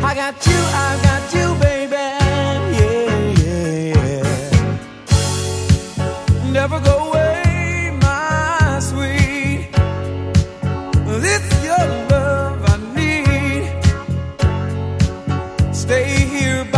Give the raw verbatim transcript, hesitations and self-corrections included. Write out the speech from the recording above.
I got you, I got you, baby. Yeah, yeah, yeah. Never go away, my sweet. It's your love I need. Stay here.